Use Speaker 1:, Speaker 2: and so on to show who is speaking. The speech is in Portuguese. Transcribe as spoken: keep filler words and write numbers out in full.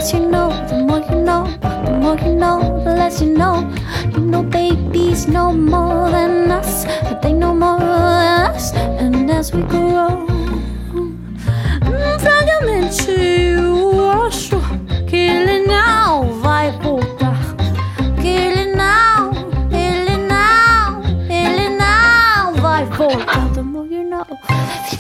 Speaker 1: less you know, the more you know, the more you know, the less you know. You know babies know more than us, but they know more than us. And as we grow, fragamente eu acho que ele não vai voltar. Que ele não, ele não, ele não vai voltar. The more you know.